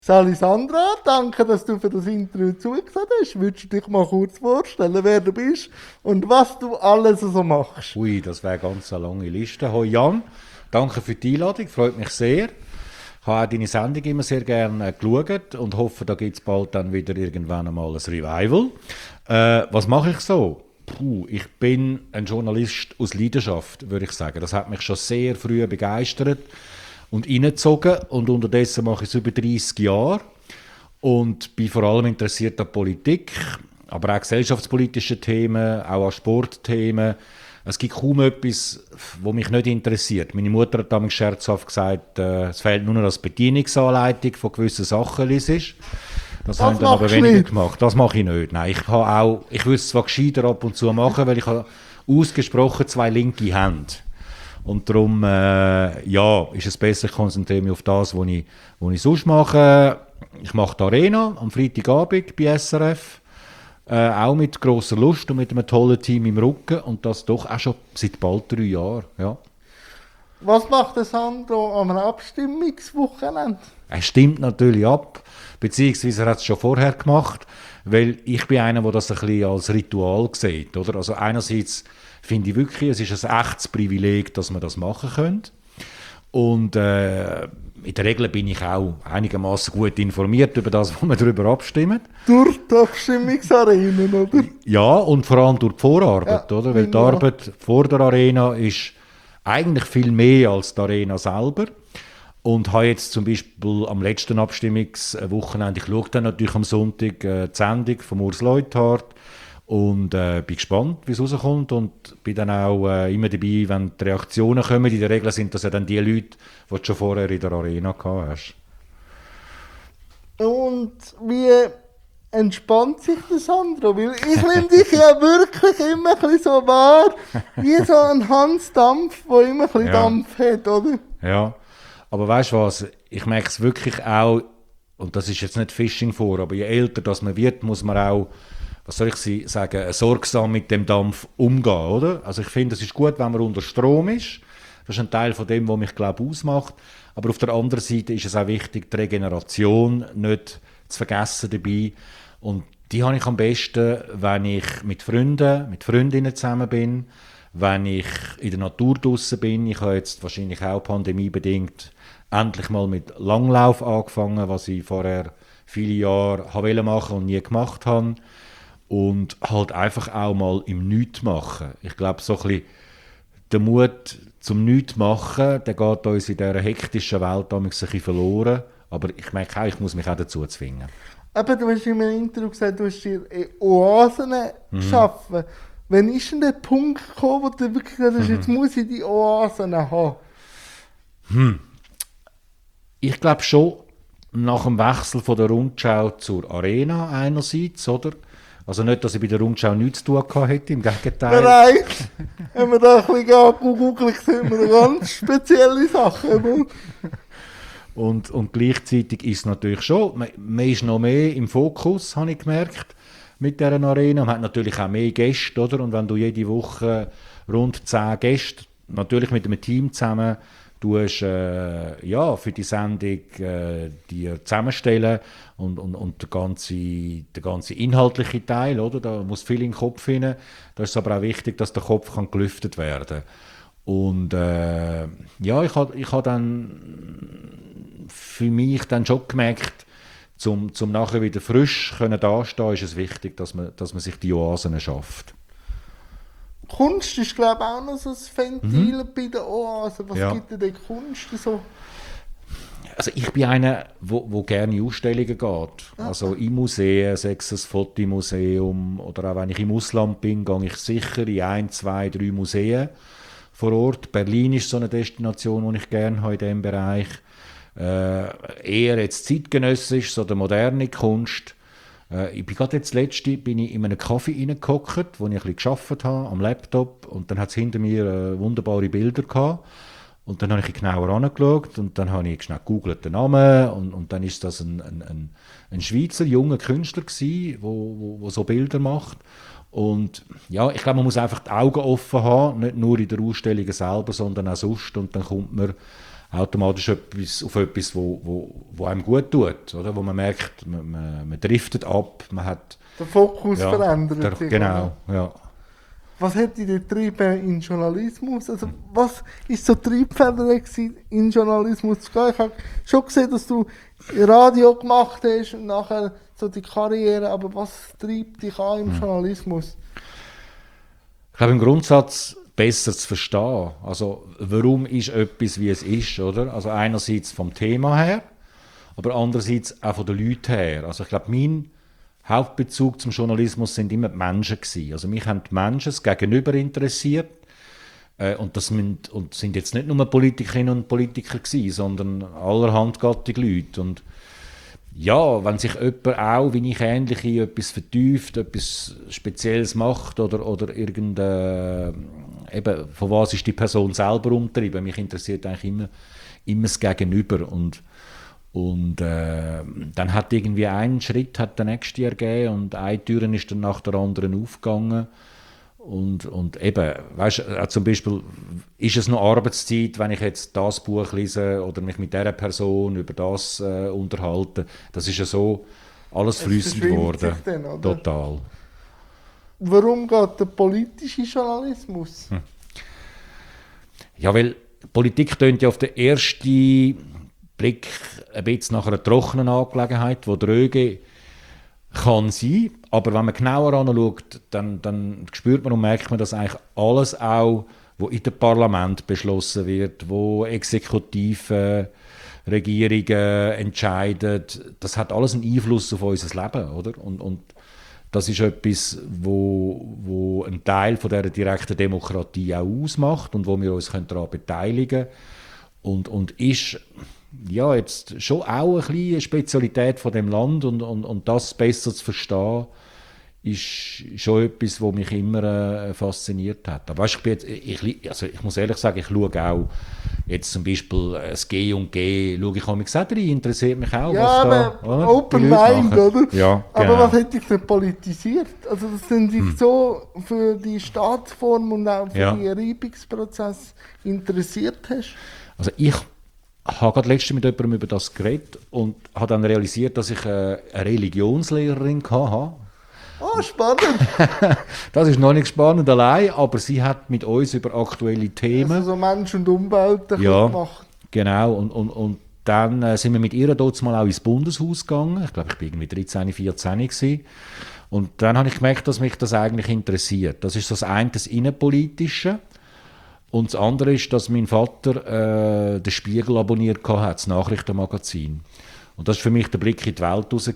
Salisandra, danke, dass du für das Interview zugesagt hast. Würdest du dich mal kurz vorstellen, wer du bist und was du alles so machst? Ui, das wäre ganz eine lange Liste. Hoi Jan, danke für die Einladung, freut mich sehr. Ich habe auch deine Sendung immer sehr gerne geschaut und hoffe, da gibt es bald dann wieder irgendwann einmal ein Revival. Was mache ich so? Ich bin ein Journalist aus Leidenschaft, würde ich sagen. Das hat mich schon sehr früh begeistert und reingezogen und unterdessen mache ich es über 30 Jahre und bin vor allem interessiert an Politik, aber auch gesellschaftspolitische Themen, auch an Sportthemen. Es gibt kaum etwas, was mich nicht interessiert. Meine Mutter hat damals scherzhaft gesagt, es fehlt nur noch das Bedienungsanleitung von gewissen Sachen. Das Das haben dann aber machst du weniger nicht. gemacht. Das mache ich nicht. Nein, ich würde es zwar gescheiter ab und zu machen, weil ich habe ausgesprochen zwei linke Hände. Und darum ist es besser, ich konzentriere mich auf das, was ich sonst mache. Ich mache die Arena am Freitagabend bei SRF. Auch mit grosser Lust und mit einem tollen Team im Rücken. Und das doch auch schon seit bald 3 Jahren. Ja. Was macht der Sandro am Abstimmungswochenende? Er stimmt natürlich ab, beziehungsweise er hat es schon vorher gemacht, weil ich bin einer, der das ein bisschen als Ritual sieht. Oder? Also einerseits finde ich wirklich, es ist ein echtes Privileg, dass man das machen könnte. Und in der Regel bin ich auch einigermaßen gut informiert über das, wo wir darüber abstimmen. Durch die Abstimmungsarenen, oder? Ja, und vor allem durch die Vorarbeit, Ja, oder? Weil die genau. Arbeit vor der Arena ist eigentlich viel mehr als die Arena selber. Und habe jetzt zum Beispiel am letzten Abstimmungswochenende, ich schaue dann natürlich am Sonntag die Sendung von Urs Leuthard und bin gespannt, wie es rauskommt und bin dann auch immer dabei, wenn die Reaktionen kommen. In der Regel sind das ja dann die Leute, die du schon vorher in der Arena gehabt hast. Und wie entspannt sich der Sandro? Weil ich nehme dich ja wirklich immer ein bisschen so wahr, wie so ein Hans Dampf, der immer ein bisschen Ja. Dampf hat, oder? Ja, aber weißt du was, ich merke es wirklich auch, und das ist jetzt nicht Fishing vor, aber je älter das man wird, muss man auch, was soll ich sagen, sorgsam mit dem Dampf umgehen, oder? Also ich finde, es ist gut, wenn man unter Strom ist. Das ist ein Teil von dem, was mich, glaube ich, ausmacht. Aber auf der anderen Seite ist es auch wichtig, die Regeneration nicht zu vergessen dabei. Und die habe ich am besten, wenn ich mit Freunden, mit Freundinnen zusammen bin, wenn ich in der Natur draußen bin. Ich habe jetzt wahrscheinlich auch pandemiebedingt endlich mal mit Langlauf angefangen, was ich vorher viele Jahre machen wollte und nie gemacht habe. Und halt einfach auch mal im Nichts machen. Ich glaube, so ein bisschen der Mut zum Nichts machen, der geht uns in dieser hektischen Welt damals ein bisschen verloren. Aber ich merke auch, ich muss mich auch dazu zwingen. Eben, du hast in einem Interview gesagt, du hast dir Oasen geschaffen. Wann ist denn der Punkt gekommen, wo du wirklich gesagt hast, jetzt muss ich die Oasen haben? Ich glaube schon, nach dem Wechsel von der Rundschau zur Arena einerseits, oder? Also nicht, dass ich bei der Rundschau nichts zu tun gehabt hätte, im Gegenteil. Nein, wenn man da ein bisschen googelt, sieht man ganz spezielle Sachen. Und gleichzeitig ist es natürlich schon, man ist noch mehr im Fokus, habe ich gemerkt, mit dieser Arena. Man hat natürlich auch mehr Gäste, oder? Und wenn du jede Woche rund 10 Gäste, natürlich mit einem Team zusammen, für die Sendung dir zusammenstellen und der ganze inhaltliche Teil, oder? Da muss viel in den Kopf hinein. Da ist es aber auch wichtig, dass der Kopf kann gelüftet werden. Und ich habe dann für mich dann schon gemerkt, zum nachher wieder frisch können dastehen, ist es wichtig, dass man sich die Oasen schafft. Kunst ist, glaube ich, auch noch so ein Ventil bei den Oasen. Was Ja. gibt denn die Kunst so? Also ich bin einer, wo gerne in Ausstellungen geht. Also in Museen, sei es ein Fotomuseum oder auch wenn ich im Ausland bin, gehe ich sicher in 1, 2, 3 Museen vor Ort. Berlin ist so eine Destination, die ich gerne habe in diesem Bereich. Eher jetzt zeitgenössisch, so der moderne Kunst. Ich bin gerade jetzt bin ich in einem Café reingehockt, wo ich ein bisschen gearbeitet habe, am Laptop. Und dann hat es hinter mir wunderbare Bilder gehabt. Und dann habe ich genauer angeschaut und dann habe ich schnell gegoogelt den Namen und dann ist das ein Schweizer junger Künstler gsi, wo so Bilder macht. Und ja, ich glaube, man muss einfach die Augen offen haben, nicht nur in der Ausstellung selber, sondern auch sonst. Und dann kommt man automatisch auf etwas, wo einem gut tut, oder? Wo man merkt, man driftet ab, man hat... Der Fokus verändert sich. Genau, ja. Was hat dich getrieben in Journalismus? Also, was ist so Triebfeder gewesen, in Journalismus zu gehen? Ich habe schon gesehen, dass du Radio gemacht hast und nachher so die Karriere, aber was treibt dich an im Journalismus? Ich glaube, im Grundsatz besser zu verstehen. Also, warum ist etwas, wie es ist, oder? Also, einerseits vom Thema her, aber andererseits auch von den Leuten her. Also, ich glaube, mein Hauptbezug zum Journalismus sind immer die Menschen gewesen. Also, mich haben die Menschen das Gegenüber interessiert. Und sind jetzt nicht nur Politikerinnen und Politiker gewesen, sondern allerhand gattige Leute. Und ja, wenn sich jemand auch, wie ich ähnlich, in etwas vertieft, etwas Spezielles macht oder eben, von was ist die Person selber umtrieben, mich interessiert eigentlich immer das Gegenüber. Und dann hat irgendwie ein Schritt hat der nächste ergeben und eine Tür ist dann nach der anderen aufgegangen. Und eben, weißt du, zum Beispiel, ist es noch Arbeitszeit, wenn ich jetzt das Buch lese oder mich mit dieser Person über das unterhalte? Das ist ja so alles fließend geworden. Dann, total. Warum geht der politische Journalismus? Ja, weil Politik tönt ja auf den ersten Blick ein bisschen nach einer trockenen Angelegenheit, die dröge kann sein, aber wenn man genauer anschaut, dann spürt man und merkt man, dass eigentlich alles auch, was in dem Parlament beschlossen wird, wo Exekutive, Regierungen entscheiden, das hat alles einen Einfluss auf unser Leben, oder? Und das ist etwas, wo ein Teil von dieser direkten Demokratie auch ausmacht und wo wir uns daran beteiligen können und ist ja, jetzt schon auch eine kleine Spezialität von dem Land und das besser zu verstehen, ist schon etwas, was mich immer fasziniert hat. Aber weißt, ich muss ehrlich sagen, ich schaue auch jetzt zum Beispiel das G und G, schaue ich auch rein, interessiert mich auch, ja, was aber da, oder? Open Mind, oder? Ja, aber genau. was hat dich denn politisiert? Also dass du dich so für die Staatsform und auch für den Reibungsprozess interessiert hast? Also ich habe gerade letztens mit jemandem über das geredet und habe dann realisiert, dass ich eine Religionslehrerin hatte. Oh, spannend! Das ist noch nicht spannend allein, aber sie hat mit uns über aktuelle Themen... Also so Mensch und Umwelt gemacht. Genau. Und dann sind wir mit ihr dort mal auch ins Bundeshaus gegangen. Ich glaube, ich war irgendwie 13, 14 gewesen. Und dann habe ich gemerkt, dass mich das eigentlich interessiert. Das ist das eine, das Innenpolitische. Und das andere ist, dass mein Vater den Spiegel abonniert hat, das Nachrichtenmagazin. Und das war für mich der Blick in die Welt raus,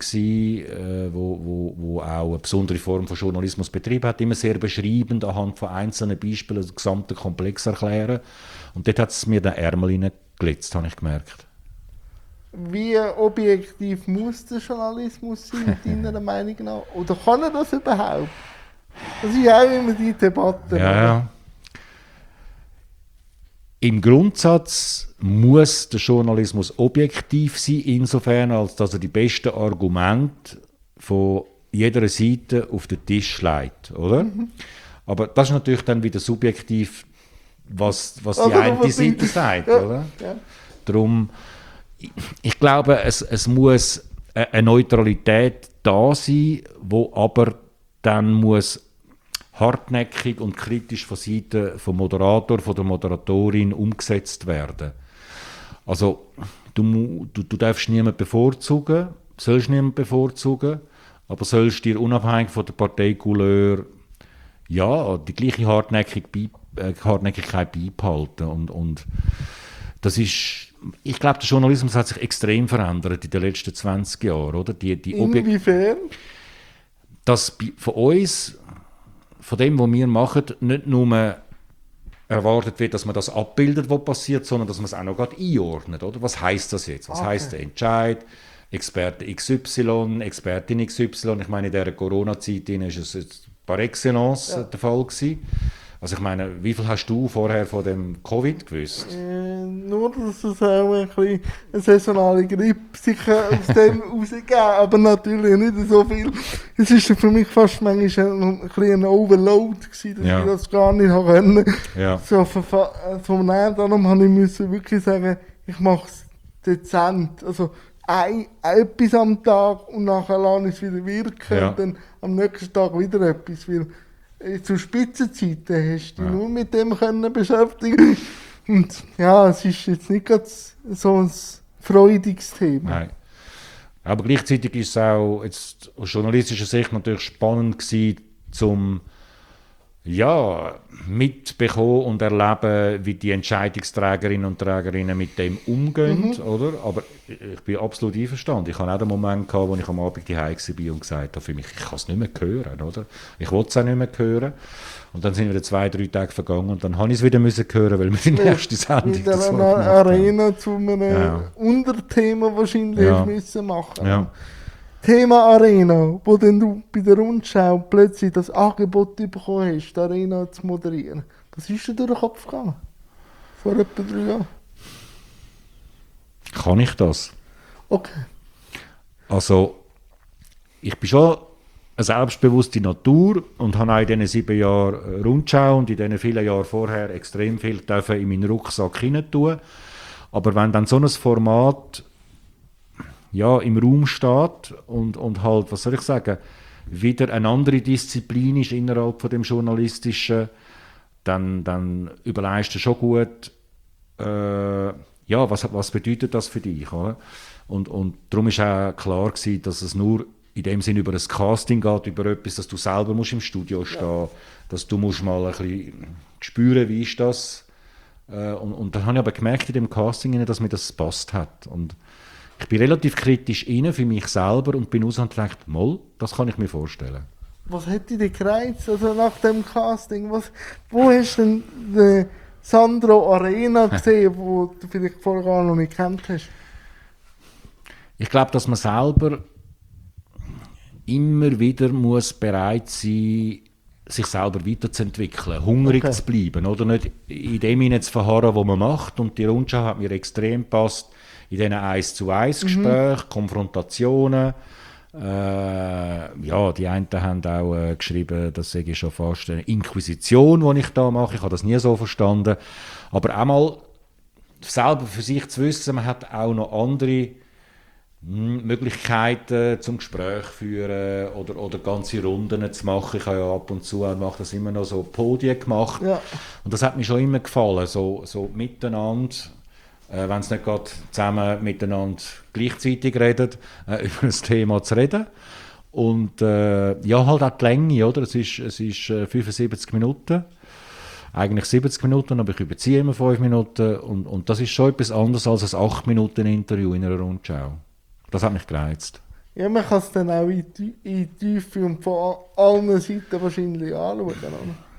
wo auch eine besondere Form von Journalismus betrieben hat, immer sehr beschreibend, anhand von einzelnen Beispielen den gesamten Komplex erklären. Und dort hat es mir den Ärmel hineingelitzt, habe ich gemerkt. Wie objektiv muss der Journalismus sein, deiner Meinung nach? Oder kann er das überhaupt? Das ist ja auch immer die Debatte. Ja. Im Grundsatz muss der Journalismus objektiv sein, insofern, als dass er die besten Argumente von jeder Seite auf den Tisch legt, oder? Aber das ist natürlich dann wieder subjektiv, was die eine Seite sagt, oder? Ja. Darum, ich glaube, es muss eine Neutralität da sein, wo aber dann muss hartnäckig und kritisch von Seiten vom Moderator, von der Moderatorin umgesetzt werden. Also du darfst niemanden bevorzugen, sollst niemanden bevorzugen, aber sollst dir unabhängig von der Parteicouleur die gleiche Hartnäckigkeit beibehalten. Und das ist, ich glaube, der Journalismus hat sich extrem verändert in den letzten 20 Jahren. Oder? Inwiefern? Dass von uns, von dem, was wir machen, nicht nur erwartet wird, dass man das abbildet, was passiert, sondern dass man es auch noch gerade einordnet. Oder? Was heisst das jetzt? Was heisst der Entscheid? Experte XY, Expertin XY. Ich meine, in dieser Corona-Zeit war es jetzt par excellence der Fall gewesen. Also ich meine, wie viel hast du vorher von dem Covid gewusst? Nur, dass es auch ein bisschen eine saisonale Grippe sich aus dem rausgeben, aber natürlich nicht so viel. Es war für mich fast manchmal ein bisschen ein Overload gewesen, dass ich das gar nicht können. Ja. So, darum musste ich wirklich sagen, ich mache es dezent. Also etwas am Tag und nachher lasse ich es wieder wirken Ja. und dann am nächsten Tag wieder etwas. Weil zu Spitzenzeiten hast du dich nur mit dem können beschäftigen. Und ja, es ist jetzt nicht gerade so ein freudiges Thema. Nein. Aber gleichzeitig ist es auch jetzt aus journalistischer Sicht natürlich spannend gewesen, zum mitbekommen und erleben, wie die Entscheidungsträgerinnen und Trägerinnen mit dem umgehen, oder? Aber ich bin absolut einverstanden. Ich hatte auch den Moment gehabt, wo ich am Abend daheim war und gesagt habe, für mich, ich kann es nicht mehr hören, oder? Ich wollte es auch nicht mehr hören. Und dann sind wieder 2-3 Tage vergangen und dann habe ich es wieder müssen hören, weil wir die nächste Sendung Mit dazu einer gemacht haben. Arena zu einem Ja. Unterthema wahrscheinlich Ja. müssen machen. Ja. Thema Arena, wo dann du bei der Rundschau plötzlich das Angebot bekommen hast, die Arena zu moderieren. Was ist dir durch den Kopf gegangen? Vor etwa 3 Jahren. Kann ich das? Okay. Also, ich bin schon eine selbstbewusste Natur und habe auch in diesen 7 Jahren Rundschau und in diesen vielen Jahren vorher extrem viel dürfen in meinen Rucksack hinein tun. Aber wenn dann so ein Format im Raum steht und halt, was soll ich sagen, wieder eine andere Disziplin ist innerhalb von dem Journalistischen, dann überlegst du schon gut, was bedeutet das für dich, oder? Und darum war auch klar gewesen, dass es nur in dem Sinn über ein Casting geht, über etwas, dass du selber musst im Studio stehen, dass du musst mal ein bisschen spüren, wie ist das. Und dann habe ich aber gemerkt in dem Casting, dass mir das gepasst hat. Und ich bin relativ kritisch rein für mich selber und bin raus und gedacht, das kann ich mir vorstellen. Was hätte dich gereizt, also nach dem Casting? Wo hast du denn den Sandro Arena gesehen, wo du vielleicht vorher gar noch nicht gekannt hast? Ich glaube, dass man selber immer wieder muss bereit sein, sich selber weiterzuentwickeln, hungrig zu bleiben, oder nicht in dem hinein zu verharren, was man macht. Und die Rundschau hat mir extrem gepasst in diesen 1-zu-1-Gesprächen, Konfrontationen. Die einen haben auch geschrieben, das sei schon fast eine Inquisition, die ich da mache. Ich habe das nie so verstanden. Aber einmal selber für sich zu wissen, man hat auch noch andere Möglichkeiten zum Gespräch führen oder ganze Runden zu machen. Ich habe ja ab und zu mache das immer noch so Podien gemacht. Ja. Und das hat mir schon immer gefallen, so miteinander, wenn es nicht gerade zusammen miteinander gleichzeitig redet, über ein Thema zu reden. Und halt auch die Länge, oder? Es ist 75 Minuten. Eigentlich 70 Minuten, aber ich überziehe immer 5 Minuten. Und das ist schon etwas anderes als ein 8-Minuten-Interview in einer Rundschau. Das hat mich gereizt. Ja, man kann es dann auch in die Tiefe und von allen Seiten wahrscheinlich anschauen. Oder?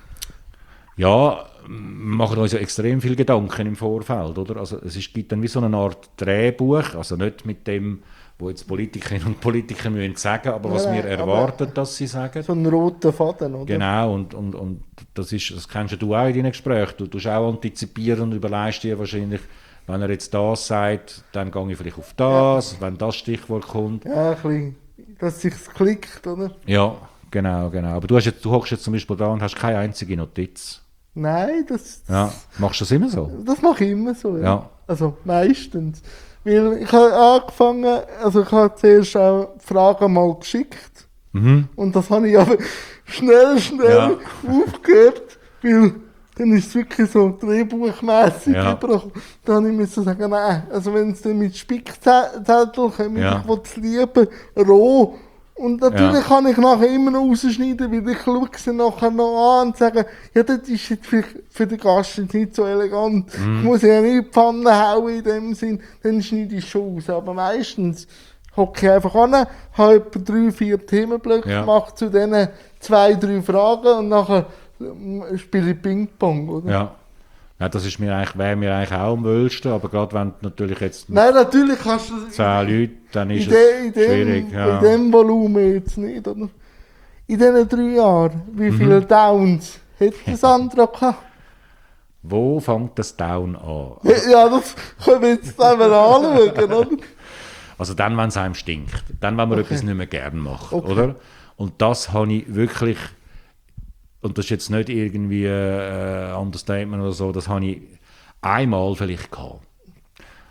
Ja, wir machen uns ja extrem viel Gedanken im Vorfeld, oder? Also gibt dann wie so eine Art Drehbuch, also nicht mit dem, wo jetzt Politikerinnen und Politiker müssen sagen, aber was wir erwarten, dass sie sagen. So einen roten Faden, oder? Genau, und das kennst du auch in deinen Gesprächen. Du tust auch antizipieren und überlegst dir wahrscheinlich, wenn er jetzt das sagt, dann gehe ich vielleicht auf das, wenn das Stichwort kommt. Ja, ein bisschen, dass es sich klickt, oder? Ja, genau. Aber du hockst jetzt zum Beispiel da und hast keine einzige Notiz. Nein, Ja, machst du das immer so? das mache ich immer so. Ja. Also meistens. Weil ich habe angefangen, also ich habe zuerst auch Fragen mal geschickt. Und das habe ich aber schnell aufgehört, weil dann ist es wirklich so drehbuchmässig überall. Dann habe ich sagen, nein, also wenn es dann mit Spickzettel kommt, ich will es lieber roh. Und natürlich kann ich nachher immer noch rausschneiden, weil ich schaue sie nachher noch an und sage, ja, das ist jetzt für den Gast jetzt nicht so elegant. Ich muss ja nicht in die Pfanne hauen in dem Sinn, dann schneide ich schon aus. Aber meistens hocke ich einfach an, habe etwa 3-4 Themenblöcke gemacht zu diesen 2-3 Fragen und nachher spiele ich Ping-Pong, oder? Ja, das ist wäre mir eigentlich auch am wohlsten, aber gerade wenn du natürlich jetzt Nein, natürlich kannst du 10 Leute, dann ist es schwierig. In dem Volumen jetzt nicht, oder? In diesen 3 Jahren, wie viele Downs hat Sandra gehabt? Wo fängt das Down an? Ja, das können wir jetzt zusammen anschauen, oder? Also dann, wenn es einem stinkt. Dann, wenn man etwas nicht mehr gerne macht, oder? Und das habe ich wirklich, und das ist jetzt nicht irgendwie ein Understatement oder so, das habe ich einmal vielleicht gehabt.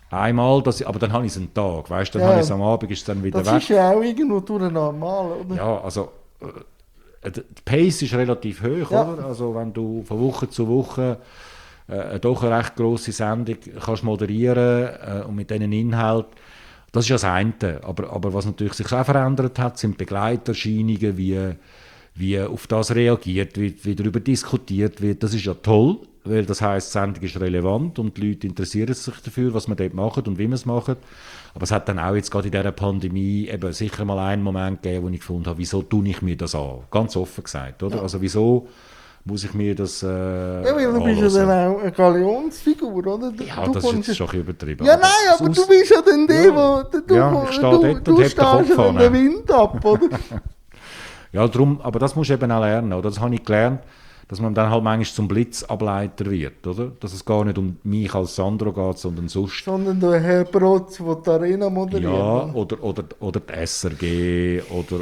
einmal, aber dann habe ich es einen Tag, weißt du, dann habe ich es am Abend, ist es dann wieder das weg. ist ja auch irgendwo durch normal, oder? Ja, also die Pace ist relativ hoch, Ja. oder? Also wenn du von Woche zu Woche doch eine recht grosse Sendung kannst moderieren und mit diesen Inhalten, das ist ja das eine. Aber was natürlich sich auch verändert hat, sind Begleiterscheinungen, wie auf das reagiert wird, wie darüber diskutiert wird. Das ist ja toll, weil das heisst, die Sendung ist relevant und die Leute interessieren sich dafür, was wir dort machen und wie wir es machen. Aber es hat dann auch jetzt gerade in dieser Pandemie eben sicher mal einen Moment gegeben, wo ich gefunden habe, wieso tue ich mir das an? Ganz offen gesagt, oder? Ja. Also wieso muss ich mir das ja, weil du bist ja dann auch eine Galionsfigur, oder? Ja, das ist jetzt schon ein bisschen übertrieben. Ja, nein, aber du bist ja dann der, ich stehe dort und heb den Kopf an. Den Wind ab, oder? Ja, darum, aber das musst du eben auch lernen, oder? Das habe ich gelernt, dass man dann halt manchmal zum Blitzableiter wird, oder? Dass es gar nicht um mich als Sandro geht, sondern sonst. Sondern der Herr Brotz, der die Arena moderiert. Ja, oder die SRG,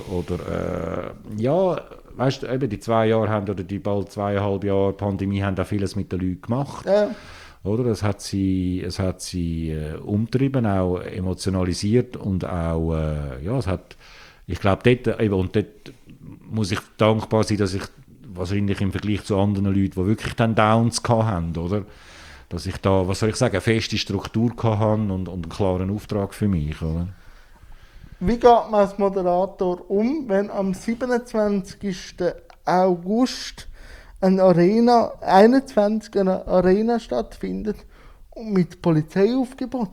ja, weißt du, eben die 2 Jahre haben, oder die bald 2,5 Jahre Pandemie haben auch vieles mit den Leuten gemacht. Ja. Oder? Es hat sie umtrieben, auch emotionalisiert und auch, ja, es hat, ich glaube, dort muss ich dankbar sein, dass ich wahrscheinlich im Vergleich zu anderen Leuten, die wirklich dann Downs hatten, oder? Dass ich da, was soll ich sagen, eine feste Struktur hatte und einen klaren Auftrag für mich, oder? Wie geht man als Moderator um, wenn am 27. August eine Arena stattfindet und mit Polizeiaufgebot?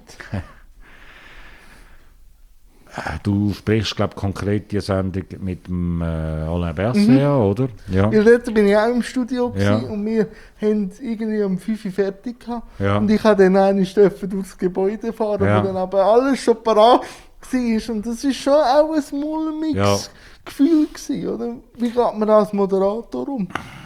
Du sprichst, glaube ich, konkret die Sendung mit dem Alain Berset, oder? Ja. Weil dort bin ich auch im Studio Ja. und wir haben es irgendwie um 5 Uhr fertig gehabt. Ja. Und ich durfte dann einmal durchs Gebäude fahren, Ja. wo dann aber alles schon parat war. Und das war schon auch ein mulmiges Gefühl gewesen, oder? Wie geht man als Moderator um?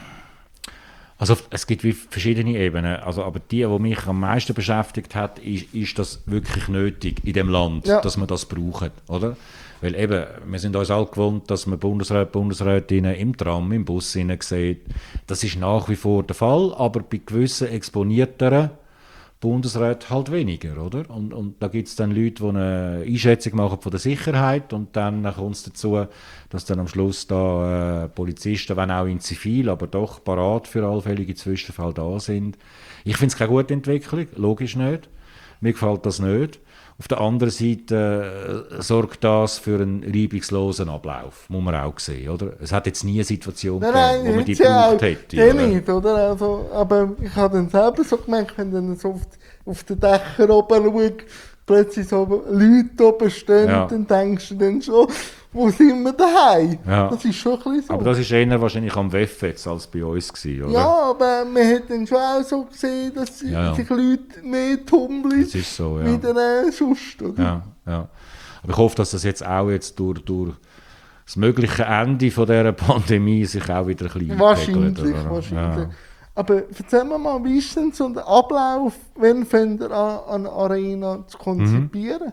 Also es gibt wie verschiedene Ebenen, also, aber die mich am meisten beschäftigt hat, ist das wirklich nötig in dem Land, dass man das braucht, oder? Weil eben, wir sind uns alle gewohnt, dass man Bundesrätinnen im Tram, im Bus sieht. Das ist nach wie vor der Fall, aber bei gewissen exponierteren Bundesräten halt weniger, oder? Und da gibt es dann Leute, die eine Einschätzung machen von der Sicherheit und dann kommt es dazu, dass dann am Schluss da Polizisten, wenn auch in Zivil, aber doch parat für allfällige Zwischenfälle da sind. Ich finde es keine gute Entwicklung, logisch nicht. Mir gefällt das nicht. Auf der anderen Seite sorgt das für einen reibungslosen Ablauf, muss man auch sehen, oder? Es hat jetzt nie eine Situation gegeben, wo man die gebraucht hätte. Oder? Nicht, oder? Also, aber ich habe dann selber so gemerkt, wenn dann so auf den Dächern oben schaut, plötzlich so Leute oben stehen, dann denkst du dann schon, wo sind wir daheim? Ja. Das ist schon ein bisschen so. Aber das war eher wahrscheinlich am WEF jetzt als bei uns gewesen, oder? Ja, aber man hat dann schon auch so gesehen, dass sich Leute mehr tummeln so, wie dann sonst, oder? Ja. Aber ich hoffe, dass das jetzt auch durch das mögliche Ende von dieser Pandemie sich auch wieder ein bisschen Wahrscheinlich. Ja. Aber erzähl mir mal, wie ist denn so der Ablauf, wenn fängt ihr an, eine Arena zu konzipieren?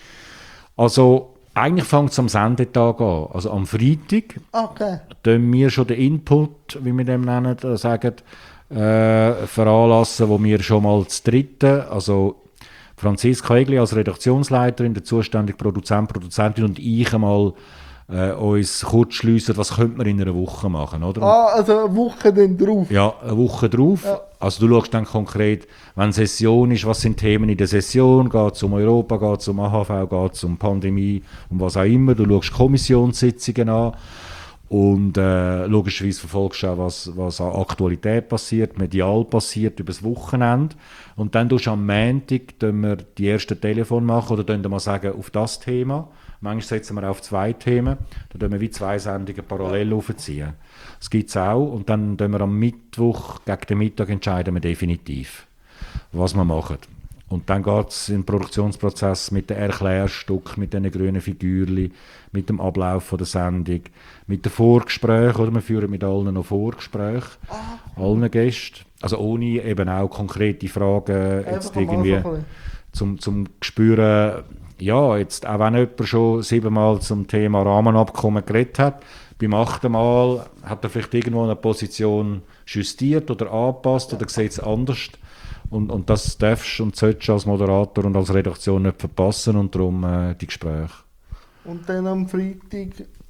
Also, eigentlich fängt es am Sendetag an. Also am Freitag tun wir schon den Input, wie wir dem nennen, sagen, veranlassen, wo wir schon mal zu dritten, also Franziska Egli als Redaktionsleiterin, der zuständige Produzentin und ich einmal uns kurz schliessen, was könnte man in einer Woche machen, oder? Also eine Woche dann drauf? Ja, eine Woche drauf. Ja. Also du schaust dann konkret, wenn Session ist, was sind Themen in der Session, geht es um Europa, geht es um AHV, geht es um Pandemie, um was auch immer. Du schaust Kommissionssitzungen an und logischerweise verfolgst du auch, was an Aktualität passiert, medial passiert, über das Wochenende. Und dann tust du am Montag wir die ersten Telefon machen oder mal sagen, auf das Thema. Manchmal setzen wir auf 2 Themen, dann tun wir wie 2 Sendungen parallel aufziehen. Das gibt es auch. Und dann entscheiden wir am Mittwoch, gegen den Mittag, entscheiden wir definitiv, was wir machen. Und dann geht es im Produktionsprozess mit den Erklärstück, mit den grünen Figürchen, mit dem Ablauf der Sendung, mit den Vorgesprächen, oder wir führen mit allen noch Vorgespräche, allen Gästen. Also ohne eben auch konkrete Fragen, jetzt irgendwie zum Spüren. Ja, jetzt, auch wenn jemand schon 7-mal zum Thema Rahmenabkommen geredet hat, beim 8. Mal hat er vielleicht irgendwo eine Position justiert oder angepasst oder sieht es anders. Und das darfst und solltest du als Moderator und als Redaktion nicht verpassen und darum die Gespräche. Und dann am Freitag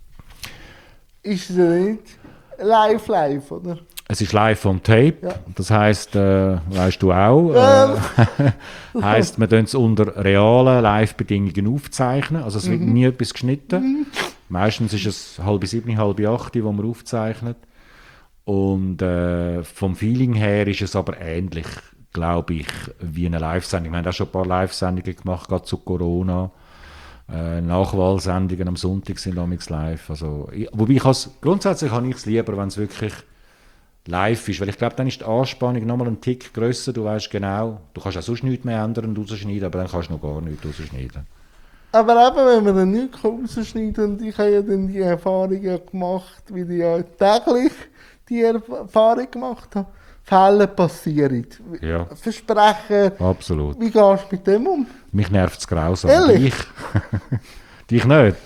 ist es ja nicht live, oder? Es ist live on tape, Ja. das heisst, weißt du auch, heisst, wir tun es unter realen Live-Bedingungen aufzeichnen, also es wird nie etwas geschnitten. Meistens ist es 6:30, 7:30, wo man aufzeichnet. Und vom Feeling her ist es aber ähnlich, glaube ich, wie eine Live-Sendung. Wir haben auch schon ein paar Live-Sendungen gemacht, gerade zu Corona. Nachwahlsendungen am Sonntag sind amigs live. Also, wobei grundsätzlich habe ich es lieber, wenn es wirklich live ist, weil ich glaube, dann ist die Anspannung nochmal einen Tick grösser. Du weißt genau, du kannst auch sonst nichts mehr ändern und rausschneiden, aber dann kannst du noch gar nichts rausschneiden. Aber eben, wenn man dann nichts rausschneiden kann, und ich habe ja dann die Erfahrung ja gemacht, wie ich ja täglich die Erfahrung gemacht habe, Fälle passieren. Ja. Versprechen. Absolut. Wie gehst du mit dem um? Mich nervt es grausam. Ehrlich? Dich nicht?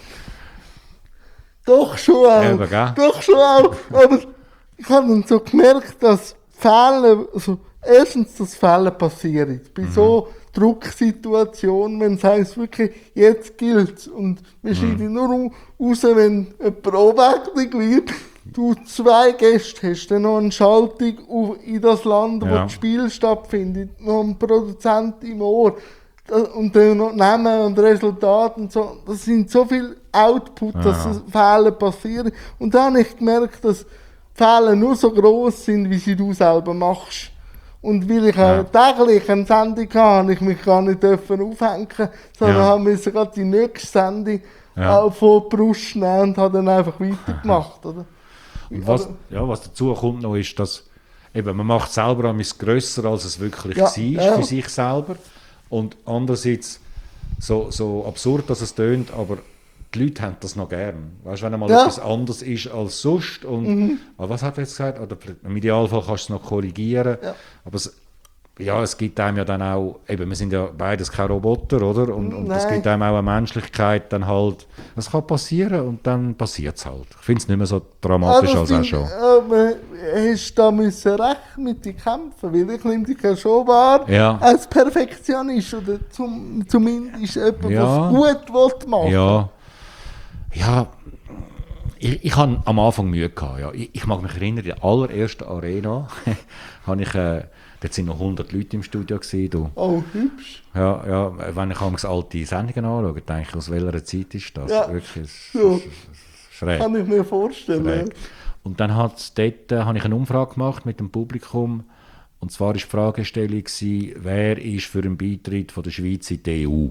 Doch schon auch. Eben, gell? Doch schon auch. Aber ich habe dann so gemerkt, dass Fälle, also erstens, dass Fälle passieren. Bei so Drucksituationen, wenn es heisst wirklich, jetzt gilt es. Und wir schneiden nur raus, wenn jemand ohnmächtig wird. Du 2 Gäste hast, dann noch eine Schaltung in das Land, wo das Spiel stattfindet, noch einen Produzent im Ohr und dann noch Namen und Resultate und so. Das sind so viel Output, dass Fehler passieren. Und dann habe ich gemerkt, dass Fehler nur so gross sind, wie sie du selber machst. Und weil ich auch täglich eine Sendung hatte, habe ich mich gar nicht aufhängen, sondern habe gerade die nächste Sendung auch von der Brust nehmen und habe dann einfach weitergemacht. Oder? Und was dazu kommt noch, ist, dass eben, man macht selber etwas grösser, als es wirklich war für sich selber. Und andererseits, so absurd, dass es tönt, aber die Leute haben das noch gern. Weißt du, wenn einmal etwas anderes ist als sonst. Und, was hat er jetzt gesagt? Oder im Idealfall kannst du es noch korrigieren. Ja. Aber es gibt einem ja dann auch, eben, wir sind ja beides keine Roboter, oder? Und es gibt einem auch eine Menschlichkeit, dann halt, das kann passieren und dann passiert es halt. Ich finde es nicht mehr so dramatisch als auch schon. Hast du da recht mit dir kämpfen, weil ich nehme dich ja schon wahr als Perfektionist oder zumindest jemand, der es gut machen will. Ja, ich hatte am Anfang Mühe gehabt, ja. Ich mag mich erinnern, in der allerersten Arena habe ich, dort sind noch 100 Leute im Studio gewesen, du. Oh, hübsch. Ja, wenn ich alte Sendungen anschaue, denke ich, aus welcher Zeit ist das? Ja, wirklich schräg. Kann ich mir vorstellen. Schräg. Und dann habe ich eine Umfrage gemacht mit dem Publikum, und zwar war die Fragestellung, wer ist für einen Beitritt von der Schweiz in die EU?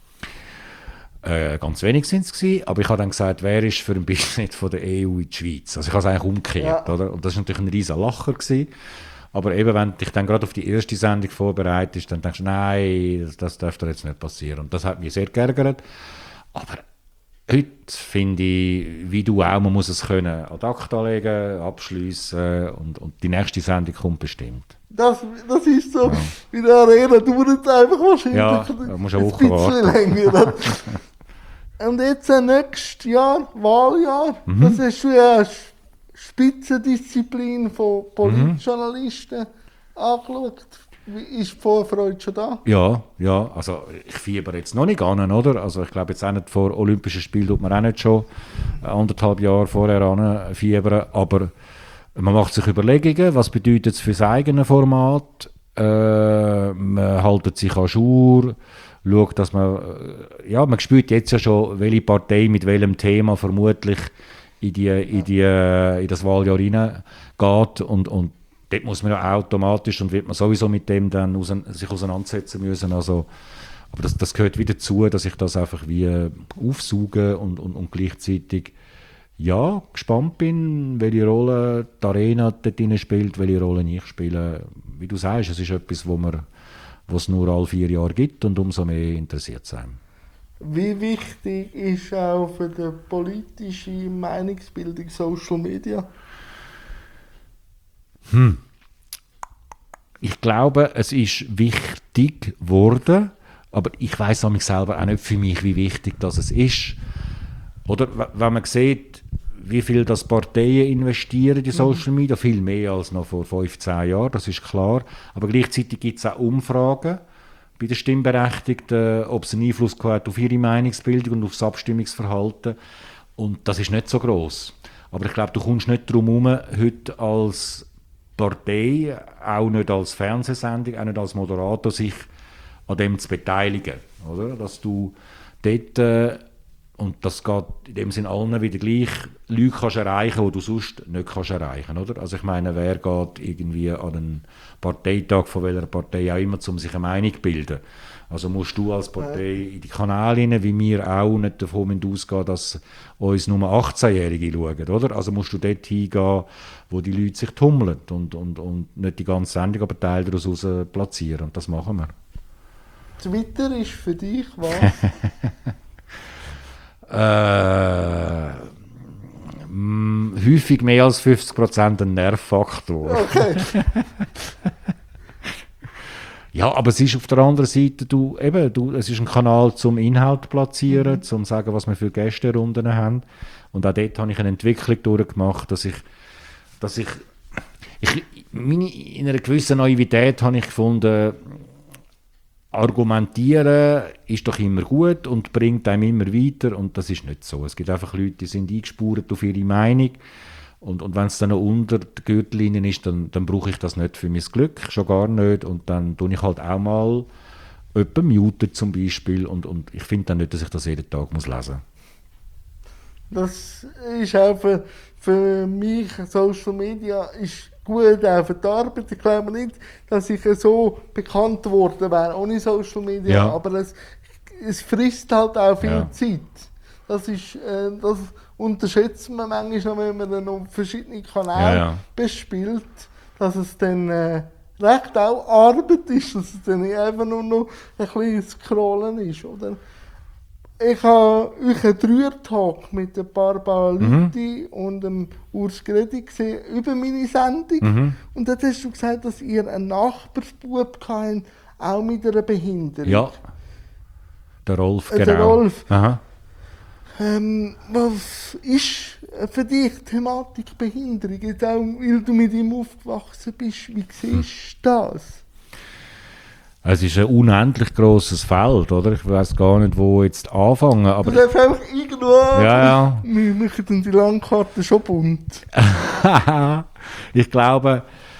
Ganz wenig sind es, aber ich habe dann gesagt, wer ist für einen Beitritt von der EU in die Schweiz? Also ich habe es eigentlich umgekehrt, oder? Und das war natürlich ein riesen Lacher gewesen. Aber eben, wenn du dich dann gerade auf die erste Sendung vorbereitest, dann denkst du, nein, das darf doch jetzt nicht passieren. Und das hat mich sehr geärgert. Aber heute finde ich, wie du auch, man muss es können ad acta legen, abschliessen und die nächste Sendung kommt bestimmt. Das ist so, wie der Arena dauert einfach wahrscheinlich ja, musst auch ein bisschen länger. Und jetzt nächstes Jahr, Wahljahr, das ist schon eine Spitzendisziplin von Politjournalisten angeschaut. Ist die Vorfreude schon da? Ja, also ich fieber jetzt noch nicht an, oder? Also ich glaube jetzt auch nicht vor Olympischen Spielen tut man auch nicht schon 1,5 Jahre vorher an fiebern, aber man macht sich Überlegungen, was bedeutet es für das eigene Format, man hält sich an Jour, schaut, dass man spürt jetzt ja schon, welche Partei mit welchem Thema vermutlich in das Wahljahr reingeht und dort muss man ja automatisch und wird man sowieso mit dem dann sich auseinandersetzen müssen. Also, aber das gehört wieder dazu, dass ich das einfach wie aufsauge und gleichzeitig gespannt bin, welche Rolle die Arena dort drin spielt, welche Rolle ich spiele. Wie du sagst, es ist etwas, was es nur alle 4 Jahre gibt und umso mehr interessiert es einem. Wie wichtig ist auch für die politische Meinungsbildung Social Media? Ich glaube, es ist wichtig geworden, aber ich weiss selber auch nicht für mich, wie wichtig das ist. Oder wenn man sieht, wie viel das Parteien investieren in Social Media, viel mehr als noch vor 15 Jahren, das ist klar. Aber gleichzeitig gibt es auch Umfragen bei den Stimmberechtigten, ob es einen Einfluss hat auf ihre Meinungsbildung und auf das Abstimmungsverhalten. Und das ist nicht so gross. Aber ich glaube, du kommst nicht darum herum, heute als Partei, auch nicht als Fernsehsendung, auch nicht als Moderator, sich an dem zu beteiligen. Oder? Dass du dort, und das geht in dem Sinne allen wieder gleich, Leute kannst erreichen, die du sonst nicht kannst erreichen. Oder? Also ich meine, wer geht irgendwie an einen Parteitag von welcher Partei auch immer, um sich eine Meinung zu bilden. Also musst du als Partei in die Kanäle rein, wie wir auch nicht davon ausgehen, dass uns nur 18-Jährige schauen. Oder? Also musst du dort hingehen, wo die Leute sich tummeln und nicht die ganze Sendung, aber Teile daraus platzieren. Und das machen wir. Twitter ist für dich was? Häufig mehr als 50% ein Nervfaktor. Okay. Ja, aber es ist auf der anderen Seite, es ist ein Kanal zum Inhalt zu platzieren, zum zu sagen, was wir für Gästerunden haben. Und auch dort habe ich eine Entwicklung durchgemacht, dass ich in einer gewissen Naivität habe ich gefunden, argumentieren ist doch immer gut und bringt einem immer weiter, und das ist nicht so. Es gibt einfach Leute, die sind eingespurt auf ihre Meinung, und wenn es dann noch unter der Gürtellinie ist, dann brauche ich das nicht für mein Glück, schon gar nicht, und dann tue ich halt auch mal jemanden muten zum Beispiel, und ich finde dann nicht, dass ich das jeden Tag muss lesen muss. Das ist auch für mich, Social Media ist gut auch für die Arbeit. Ich glaube nicht, dass ich so bekannt geworden wäre ohne Social Media, Ja. aber es frisst halt auch viel Ja. Zeit. Das unterschätzt man manchmal noch, wenn man dann auf verschiedene Kanäle bespielt, dass es dann recht auch Arbeit ist, dass es dann nicht einfach nur noch ein bisschen Scrollen ist, oder? Ich habe euch einen Dreier-Talk mit ein paar Leuten und dem Urs Gredi gesehen über meine Sendung. Und dort hast du gesagt, dass ihr einen Nachbarsbub habt, auch mit einer Behinderung. Ja, der Rolf, genau. Der Rolf. Aha. Was ist für dich die Thematik Behinderung? Jetzt auch, weil du mit ihm aufgewachsen bist, wie siehst du das? Es ist ein unendlich grosses Feld, oder? Ich weiß gar nicht, wo jetzt anfangen. Aber Du darfst einfach irgendwo Ja. Wir machen dann die Landkarte schon bunt. Ich glaube,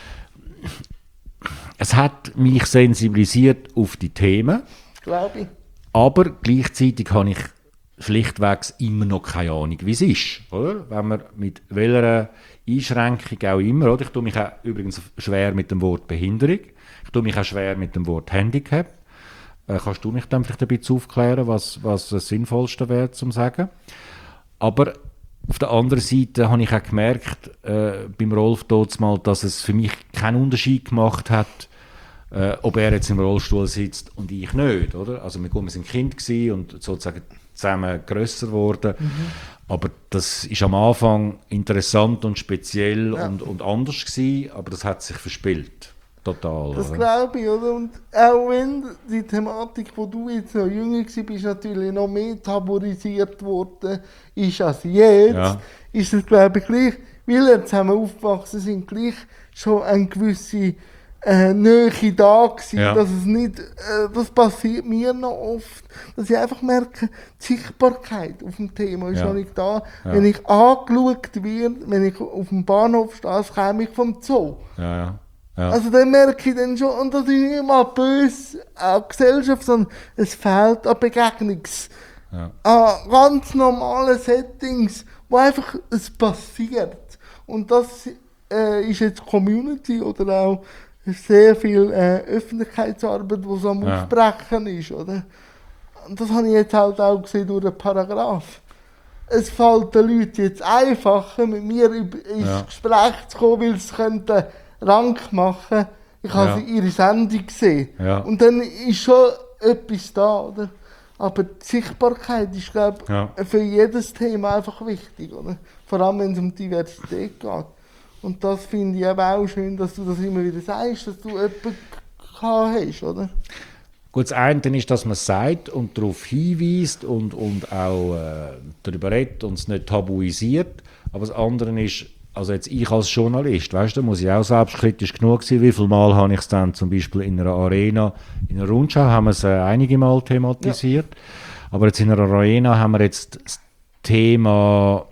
es hat mich sensibilisiert auf die Themen, Glaube ich. aber gleichzeitig habe ich schlichtweg immer noch keine Ahnung, wie es ist. Oder? Wenn man mit welcher Einschränkung auch immer, oder? Ich tue mich auch übrigens schwer mit dem Wort Behinderung, ich tue mich auch schwer mit dem Wort Handicap. Kannst du mich dann vielleicht ein bisschen aufklären, was das Sinnvollste wäre, zum sagen? Aber auf der anderen Seite habe ich auch gemerkt, beim Rolf dort mal, dass es für mich keinen Unterschied gemacht hat, ob er jetzt im Rollstuhl sitzt und ich nicht. Oder? Also wir waren Kind und sozusagen zusammen grösser geworden. Aber das ist am Anfang interessant und speziell und anders gewesen, aber das hat sich verspielt. Total. Das oder? glaube ich, oder? Und auch wenn die Thematik, wo du jetzt noch jünger warst, natürlich noch mehr tabuisiert worden ist als jetzt, ist es, glaube ich, gleich, weil wir zusammen aufgewachsen sind, gleich schon eine gewisse Nähe da gewesen, dass es nicht, das passiert mir noch oft, dass ich einfach merke, die Sichtbarkeit auf dem Thema ist noch nicht da. Ja. Wenn ich angeschaut werde, wenn ich auf dem Bahnhof stehe, als käme ich vom Zoo. Ja. Also dann merke ich dann schon, und das ist nicht mal böse an die Gesellschaft, sondern es fehlt an an ganz normalen Settings, wo einfach es passiert. Und das ist jetzt Community oder auch sehr viel Öffentlichkeitsarbeit, die so am Aufbrechen ist, oder? Und das habe ich jetzt halt auch gesehen durch den Paragraph. Es fällt den Leuten jetzt einfacher, mit mir ins Gespräch zu kommen, weil sie könnten Rank machen. Ich habe ihre Sendung gesehen. Ja. Und dann ist schon etwas da, oder? Aber die Sichtbarkeit ist, glaube ich, für jedes Thema einfach wichtig, oder? Vor allem, wenn es um Diversität geht. Und das finde ich aber auch schön, dass du das immer wieder sagst, dass du jemanden gehabt hast, oder? Gut, das eine ist, dass man es sagt und darauf hinweist und auch darüber redet und es nicht tabuisiert. Aber das andere ist, also jetzt ich als Journalist, weißt du, muss ich auch selbstkritisch genug sein. Wie viele Mal habe ich es dann zum Beispiel in einer Arena, in einer Rundschau haben wir es einige Mal thematisiert. Ja. Aber jetzt in einer Arena haben wir jetzt das Thema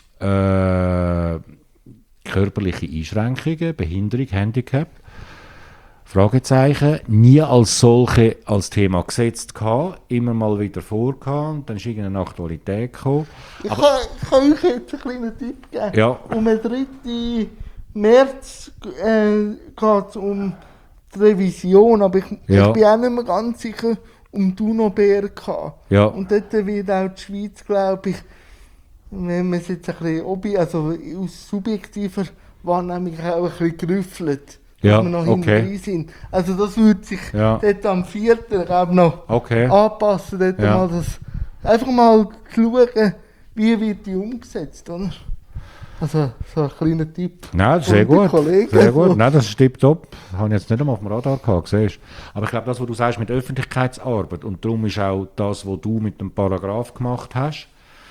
körperliche Einschränkungen, Behinderung, Handicap. Fragezeichen, nie als solche als Thema gesetzt gehabt, immer mal wieder vorgehabt, dann ist irgendeine Aktualität gekommen. Ich kann euch jetzt einen kleinen Tipp geben. Ja. Um den 3. März geht es um die Revision, aber ich bin auch nicht mehr ganz sicher um die UNO-BRK. Ja. Und dort wird auch die Schweiz, glaube ich, wenn man es jetzt ein bisschen also aus subjektiver Wahrnehmung auch ein bisschen gerüffelt. Ja, wir noch okay. hinten sind. Also das würde sich dort am 4. glaube noch anpassen. Dort mal das, einfach mal schauen, wie wird die umgesetzt, oder? Also so ein kleiner Tipp. Nein, sehr gut. Sehr gut. Nein, das ist tipptopp. Das habe ich jetzt nicht einmal auf dem Radar gehabt, siehst. Aber ich glaube, das, was du sagst mit Öffentlichkeitsarbeit, und darum ist auch das, was du mit dem Paragraph gemacht hast,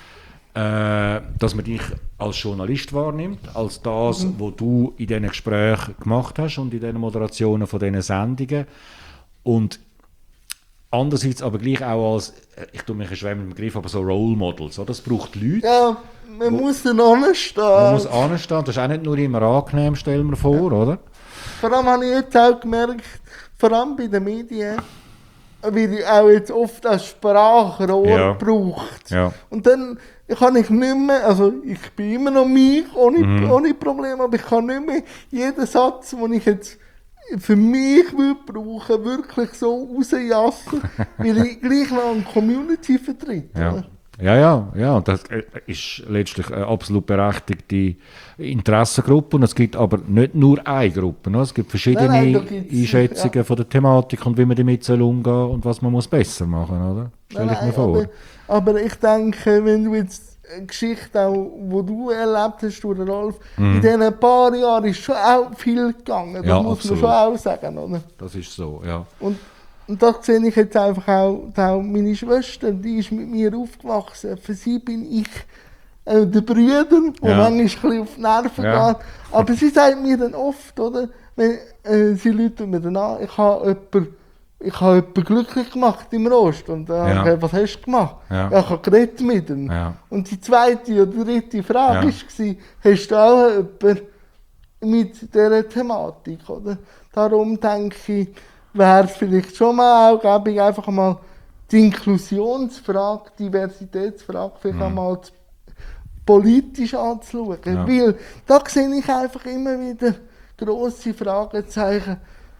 dass man dich als Journalist wahrnimmt, als das, was du in diesen Gesprächen gemacht hast und in diesen Moderationen von diesen Sendungen. Und andererseits aber gleich auch als, ich tue mich schwer mit dem Begriff, aber so Role Models. Oder? Das braucht Leute. Ja, man muss dann anstehen. Man muss anstehen. Das ist auch nicht nur immer angenehm, stellen wir vor, oder? Vor allem habe ich jetzt auch gemerkt, vor allem bei den Medien, wird auch jetzt oft als Sprachrohr gebraucht. Ja. Und dann kann ich nicht mehr, also ich bin immer noch mich, ohne Probleme, aber ich kann nicht mehr jeden Satz, den ich jetzt für mich brauchen, wirklich so rausjassen, weil ich gleich noch eine Community vertrete. Ja, und das ist letztlich eine absolut berechtigte Interessengruppe. Und es gibt aber nicht nur eine Gruppe. Es gibt verschiedene Einschätzungen von der Thematik und wie man damit umgehen soll und was man muss besser machen muss. Stelle ich mir vor. Aber ich denke, wenn du jetzt eine Geschichte, auch, die du erlebt hast, Rolf, in diesen paar Jahren ist schon auch viel gegangen. Das muss man schon auch sagen. Oder? Das ist so, ja. Und da sehe ich jetzt einfach auch meine Schwester, die ist mit mir aufgewachsen. Für sie bin ich der Brüder, der manchmal ein bisschen auf die Nerven geht. Aber sie sagt mir dann oft, oder, wenn sie läutet mir dann an, ich habe jemanden glücklich gemacht im Rost. Und dann was hast du gemacht? Ja, ich habe geredet mit ihm. Ja. Und die zweite oder dritte Frage war, hast du auch jemanden mit dieser Thematik? Oder? Darum denke ich, wäre es vielleicht schon mal auch, glaube ich, einfach mal die Inklusionsfrage, Diversitätsfrage vielleicht einmal politisch anzuschauen. Ja. Weil da sehe ich einfach immer wieder grosse Fragezeichen.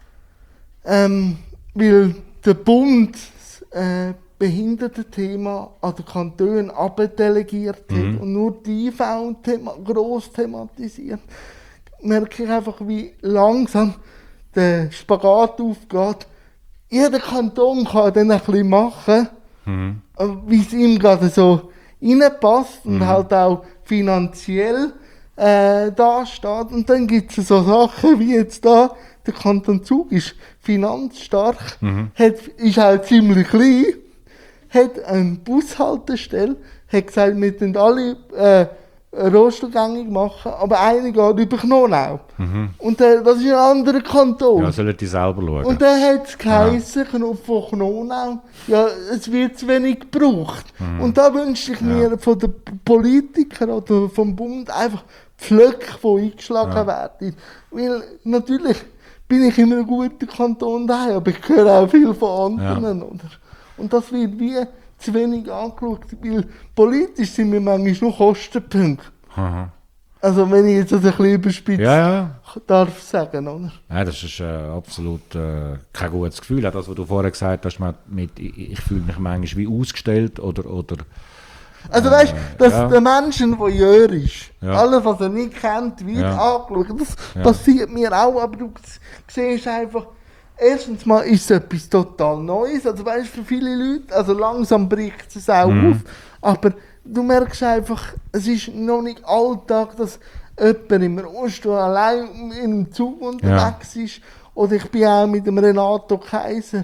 Weil der Bund das Behindertenthema an den Kantonen abdelegiert hat und nur die IV gross thematisiert, merke ich einfach, wie langsam der Spagat aufgeht. Jeder Kanton kann dann ein bisschen machen, wie es ihm gerade so reinpasst und halt auch finanziell dasteht. Und dann gibt es so Sachen wie jetzt da, der Kanton Zug ist finanzstark, ist auch ziemlich klein, hat eine Bushaltestelle, hat gesagt, wir müssen alle rollstuhlgängig machen, aber einer geht über Knonau. Und das ist ein anderer Kanton. Ja, sollen die selber schauen. Und dann hat es geheißen, von Knonau, ja, es wird zu wenig gebraucht. Und da wünsche ich mir von den Politikern oder vom Bund einfach Pflöcke, die eingeschlagen werden. Weil natürlich bin ich in einem guten Kanton daheim, aber ich höre auch viel von anderen. Oder? Und das wird wie zu wenig angeschaut, weil politisch sind wir manchmal nur Kostenpunkte. Also wenn ich jetzt das ein bisschen überspitze, darf sagen, oder? Ja, das ist absolut kein gutes Gefühl. Auch das, was du vorher gesagt hast, ich fühle mich manchmal wie ausgestellt oder also weißt du, dass der Mensch ein Voyeur ist, alles was er nicht kennt, wird angeschaut, das passiert mir auch, aber du siehst einfach, erstens mal ist es etwas total Neues, also weißt du, für viele Leute, also langsam bricht es auch auf, aber du merkst einfach, es ist noch nicht Alltag, dass jemand im Rollstuhl allein in einem Zug unterwegs ist, oder ich bin auch mit dem Renato Kaiser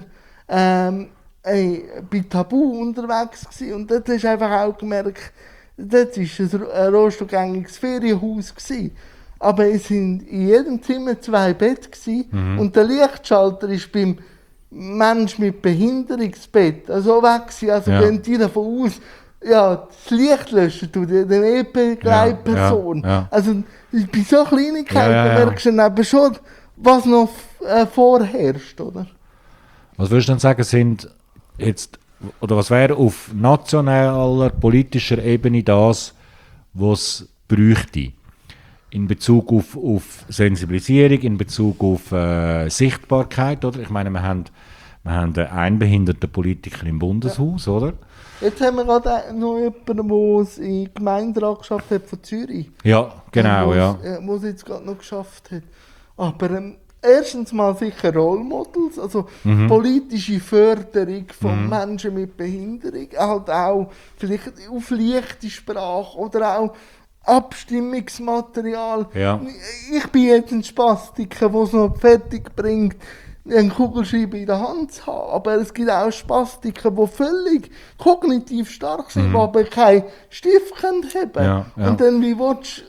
bei Tabu unterwegs gewesen. Und dort hast du einfach auch gemerkt, dort war ein rostogängiges Ferienhaus gewesen. Aber es sind in jedem Zimmer 2 Betten gewesen. Und der Lichtschalter ist beim Mensch mit Behinderungsbett so weg gewesen. Also wenn die davon aus, ja, das Licht löschen tut, den E-Begleitperson. Ja. Also bei so Kleinigkeiten merkst du dann eben schon, was noch vorherrscht, oder? Was würdest du denn sagen, sind jetzt, oder was wäre auf nationaler, politischer Ebene das, was es bräuchte? In Bezug auf Sensibilisierung, in Bezug auf Sichtbarkeit, oder? Ich meine, wir haben einen einbehinderten Politiker im Bundeshaus, oder? Jetzt haben wir gerade noch jemanden, der es in den Gemeinderat geschafft hat von Zürich. Ja, genau, ja. Wo es jetzt gerade noch geschafft hat. Aber erstens mal sicher Role Models, also politische Förderung von Menschen mit Behinderung, halt auch vielleicht auf leichte Sprache oder auch Abstimmungsmaterial. Ja. Ich bin jetzt ein Spastiker, der es noch fertig bringt, einen Kugelschreiber in der Hand zu haben. Aber es gibt auch Spastiker, die völlig kognitiv stark sind, die aber keinen Stift haben können. Ja. Und dann, wie willst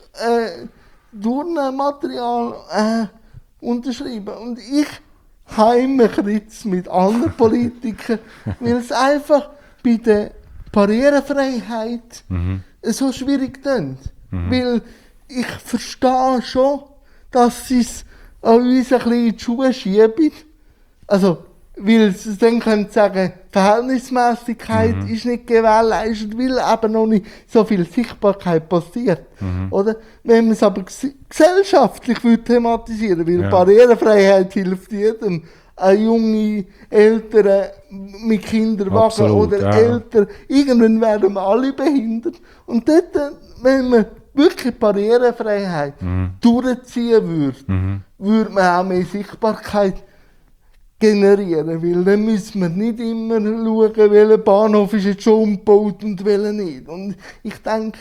du Turnmaterial unterschreiben? Und ich heime Kritz mit anderen Politikern, weil es einfach bei der Barrierefreiheit so schwierig klingt. Weil ich verstehe schon, dass sie es an uns ein bisschen in die Schuhe schieben. Also, weil sie dann können sagen, Verhältnismäßigkeit ist nicht gewährleistet, weil eben noch nicht so viel Sichtbarkeit passiert. Oder? Wenn man es aber gesellschaftlich thematisieren würde, weil Barrierefreiheit hilft jedem. Junge Eltern mit Kinderwagen Absolut, oder Eltern, irgendwann werden wir alle behindert. Und dort, wenn man wirklich Barrierefreiheit durchziehen würde, würde man auch mehr Sichtbarkeit generieren, weil dann müssen wir nicht immer schauen, welcher Bahnhof ist jetzt schon umgebaut und welcher nicht. Und ich denke,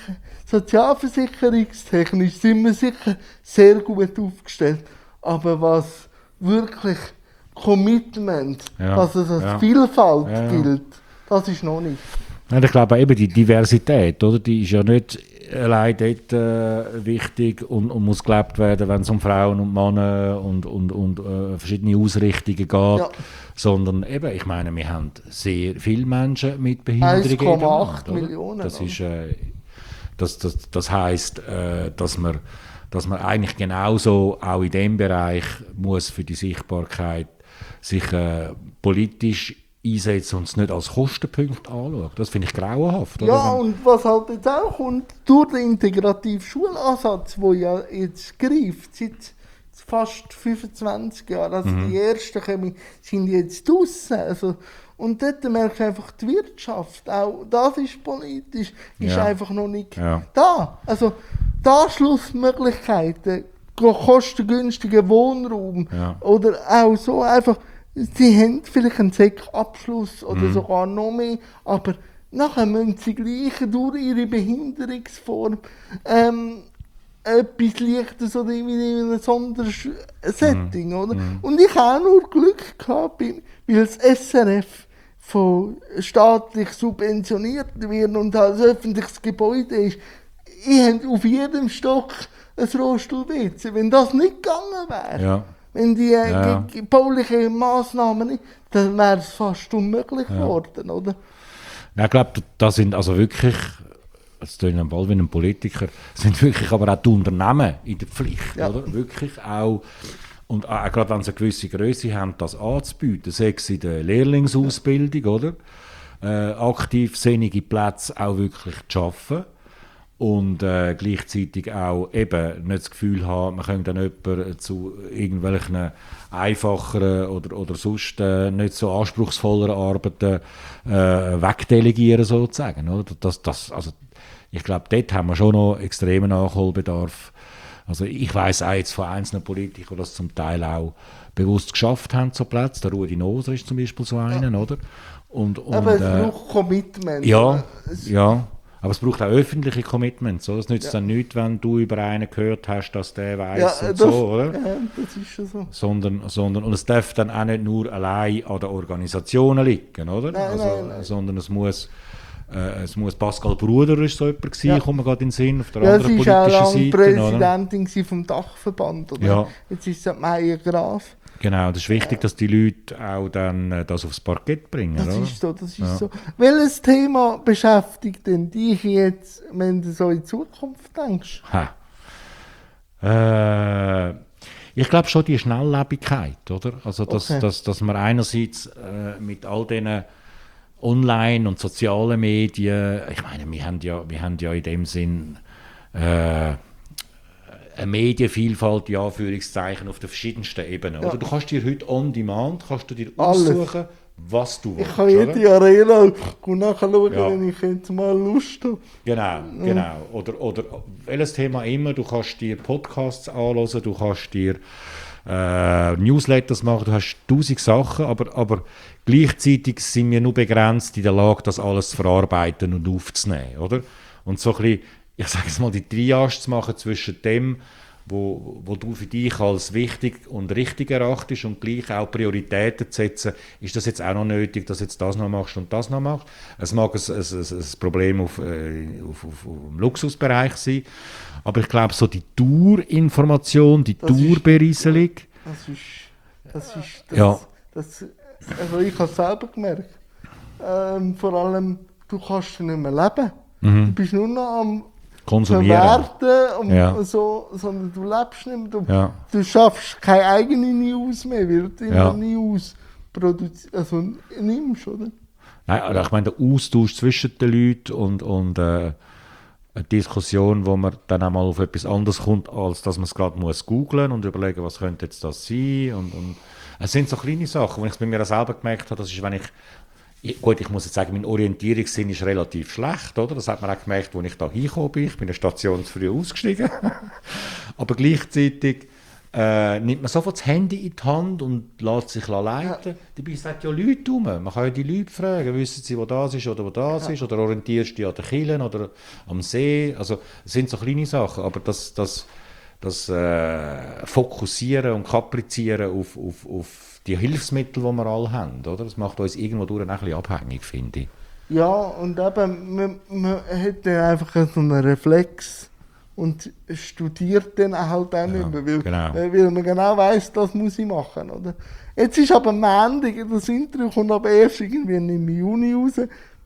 sozialversicherungstechnisch sind wir sicher sehr gut aufgestellt, aber was wirklich Commitment, dass es als Vielfalt gilt, das ist noch nicht. Ich glaube eben die Diversität, oder? Die ist ja nicht allein dort wichtig und muss gelebt werden, wenn es um Frauen und Männer und verschiedene Ausrichtungen geht, sondern eben, ich meine, wir haben sehr viele Menschen mit Behinderungen. 1,8 Millionen. Das ist, das heisst, dass man eigentlich genauso auch in dem Bereich muss für die Sichtbarkeit sich politisch einsetzen und es nicht als Kostenpunkt anschauen. Das finde ich grauenhaft. Ja, und was halt jetzt auch kommt, durch den integrativen Schulansatz, der ja jetzt greift, seit fast 25 Jahren, also die ersten sind jetzt draussen. Also, und dort merkst du einfach, die Wirtschaft, auch das ist politisch, ist einfach noch nicht da. Also die Anschlussmöglichkeiten, kostengünstiger Wohnraum oder auch so einfach, sie haben vielleicht einen Sek-Abschluss oder sogar noch mehr, aber nachher müssen sie gleich durch ihre Behinderungsform etwas Leichtes oder in einem Sondersetting, oder? Und ich habe auch nur Glück gehabt, weil das SRF von staatlich subventioniert wird und als öffentliches Gebäude ist. Ich habe auf jedem Stock ein Rollstuhl-WC. Wenn das nicht gegangen wäre, wenn die baulichen Massnahmen nicht, dann wäre es fast unmöglich geworden, oder? Ja, ich glaube, das sind also wirklich, das tönt am Ball wie ein Politiker, sind wirklich aber auch die Unternehmen in der Pflicht, oder? Wirklich auch, und auch gerade wenn sie eine gewisse Größe haben, das anzubieten, sei es in der Lehrlingsausbildung, oder? Aktiv sinnige Plätze auch wirklich zu schaffen. Und gleichzeitig auch eben nicht das Gefühl haben, man könnte dann jemanden zu irgendwelchen einfacheren oder sonst nicht so anspruchsvolleren Arbeiten wegdelegieren sozusagen. Oder? Also ich glaube, dort haben wir schon noch extremen Nachholbedarf. Also ich weiss auch jetzt von einzelnen Politikern, die das zum Teil auch bewusst geschafft haben, so Plätze. Der Rudi Noser ist zum Beispiel so einer, oder? Aber es braucht Commitment. Ja. Aber es braucht auch öffentliche Commitments. Oder? Es nützt dann nichts, wenn du über einen gehört hast, dass der weiss und so, oder? Ja, das ist schon so. Sondern, und es darf dann auch nicht nur allein an den Organisationen liegen, oder? Nein. Sondern es muss Pascal Bruder ist so jemand gewesen, kommt mir gerade in den Sinn, auf der Ja, anderen sie war auch politischen lange Seite. Oder? Präsidentin vom Dachverband, oder? Ja. Jetzt ist es Meier Graf. Genau, das ist wichtig, dass die Leute auch dann das aufs Parkett bringen. Das oder? ist so, das ist so. Welches Thema beschäftigt denn dich jetzt, wenn du so in die Zukunft denkst? Ich glaube schon die Schnelllebigkeit, oder? Also, dass man einerseits mit all diesen Online- und sozialen Medien, ich meine, wir haben ja in dem Sinn eine Medienvielfalt, in Anführungszeichen, auf den verschiedensten Ebenen. Ja. Oder? Du kannst dir heute on demand aussuchen, was du willst. Ich kann jede Arena nachschauen, wenn ich jetzt mal Lust habe. Genau. Oder welches Thema immer, du kannst dir Podcasts anhören, du kannst dir Newsletters machen, du hast 1000 Sachen, aber gleichzeitig sind wir nur begrenzt in der Lage, das alles zu verarbeiten und aufzunehmen. Oder? Und so ein bisschen, ich sage jetzt mal, die Triage zu machen zwischen dem, wo du für dich als wichtig und richtig erachtest und gleich auch Prioritäten zu setzen, ist das jetzt auch noch nötig, dass du jetzt das noch machst und das noch machst. Es mag ein Problem auf dem Luxusbereich sein, aber ich glaube, so die Dauerinformation, die Dauerberieselung. Also ich habe es selber gemerkt. Vor allem, du kannst nicht mehr leben. Du bist nur noch am konsumieren. Verwerten, so, sondern du lebst nicht mehr. Du schaffst keine eigene News mehr, weil du immer News nimmst, oder? Nein, also ich meine, der Austausch zwischen den Leuten und eine Diskussion, wo man dann auch mal auf etwas anderes kommt, als dass man es gerade googeln muss und überlegen, was könnte jetzt das sein. Und es sind so kleine Sachen, wo ich es bei mir selber gemerkt habe, das ist, wenn ich muss jetzt sagen, mein Orientierungssinn ist relativ schlecht, oder? Das hat man auch gemerkt, als ich da hingekommen bin. Ich bin eine Station zu früh ausgestiegen. Aber gleichzeitig nimmt man sofort das Handy in die Hand und lässt sich leiten. Dabei sind ja Leute rum. Man kann ja die Leute fragen, wissen sie, wo das ist oder wo das ist? Oder orientierst du dich an den Kielen oder am See? Also, es sind so kleine Sachen, aber das Fokussieren und Kaprizieren auf die Hilfsmittel, die wir alle haben, oder? Das macht uns irgendwo durch ein bisschen abhängig, finde ich. Ja, und eben, man hat dann einfach so einen Reflex und studiert dann halt auch nicht mehr, weil man genau weiss, das muss ich machen, oder? Jetzt ist aber Montag, das Interview kommt aber erst irgendwie im Juni raus.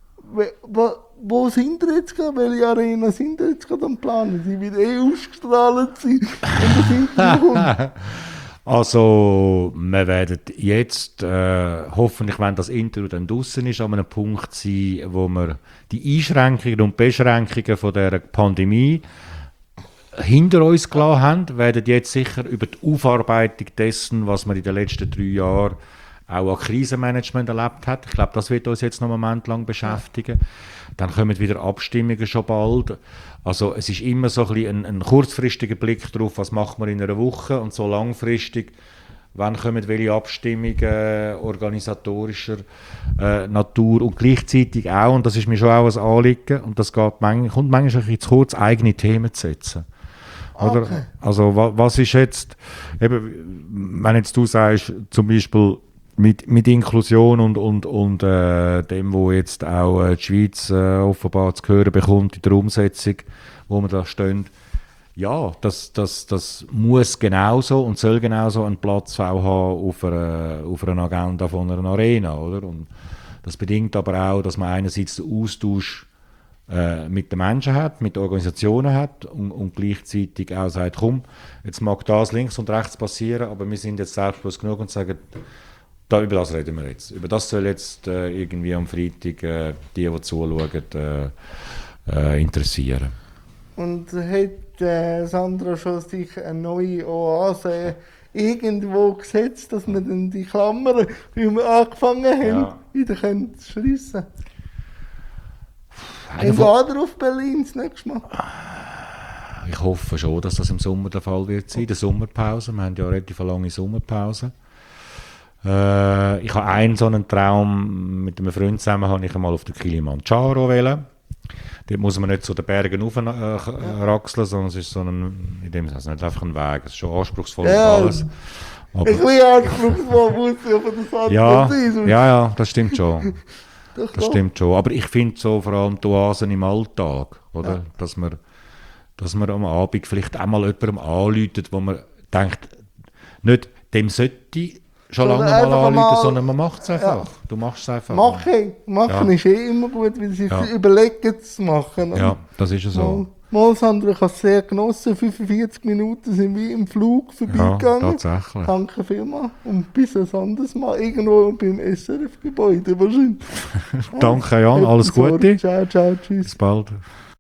Wo sind wir jetzt gerade? Welche Arena sind wir jetzt gerade am Planen? Die wird ausgestrahlt sein, wenn das Interview kommt. Also, wir werden jetzt, hoffentlich, wenn das Interview dann draussen ist, an einem Punkt sein, wo wir die Einschränkungen und Beschränkungen von dieser Pandemie hinter uns gelassen haben, werden jetzt sicher über die Aufarbeitung dessen, was wir in den letzten 3 Jahren auch an Krisenmanagement erlebt hat. Ich glaube, das wird uns jetzt noch einen Moment lang beschäftigen. Dann kommen wieder Abstimmungen schon bald. Also es ist immer so ein bisschen ein kurzfristiger Blick darauf, was macht man in einer Woche, und so langfristig, wann kommen welche Abstimmungen organisatorischer Natur, und gleichzeitig auch, und das ist mir schon auch ein Anliegen, und das kommt manchmal ein bisschen zu kurz, eigene Themen zu setzen. Oder? Okay. Also was ist jetzt, eben, wenn jetzt du sagst, zum Beispiel mit Inklusion und dem, wo jetzt auch die Schweiz offenbar zu hören bekommt in der Umsetzung, wo wir da stehen, ja, das muss genauso und soll genauso einen Platz auch haben auf einer Agenda von einer Arena, oder? Und das bedingt aber auch, dass man einerseits den Austausch mit den Menschen hat, mit den Organisationen hat und gleichzeitig auch sagt, komm, jetzt mag das links und rechts passieren, aber wir sind jetzt selbstbewusst genug und sagen, über das reden wir jetzt. Über das soll jetzt irgendwie am Freitag die zuschauen, interessieren. Und hat Sandra schon sich eine neue Oase irgendwo gesetzt, dass wir dann die Klammern, wie wir angefangen haben, wieder schliessen können? Gehen wir auf Berlin das nächste Mal? Ich hoffe schon, dass das im Sommer der Fall wird sein, der Sommerpause. Wir haben ja eine relativ lange Sommerpause. Ich habe so einen Traum mit einem Freund zusammen, habe ich einmal auf den Kilimanjaro wählen. Dort muss man nicht zu den Bergen raufraxeln, sondern es ist so ein, in dem Sinne nicht einfach ein Weg. Es ist schon anspruchsvoll Ja. und alles. Aber, Ein bisschen anspruchsvoll muss ich aber das andere sein. ja, das stimmt schon. Doch, Das doch. stimmt schon. Aber ich finde so vor allem die Oasen im Alltag, oder? Ja. Dass man am Abend vielleicht auch mal jemandem anruft, wo man denkt, nicht dem sollte schon Sondern lange mal einfach anrufen, mal- sondern man macht es einfach. Du machst es einfach. Machen Ja. ist immer gut, weil sie Ja. sich überlegen zu machen. Ja, das ist ja so. Mal, Sandra, ich habe es sehr genossen. 45 Minuten sind wie im Flug Ja, vorbeigegangen. tatsächlich. Danke vielmals. Und bis ein anderes Mal. Irgendwo beim SRF-Gebäude wahrscheinlich. Danke, Jan. Alles Sorry. Gute. Ciao, ciao, tschüss. Bis bald.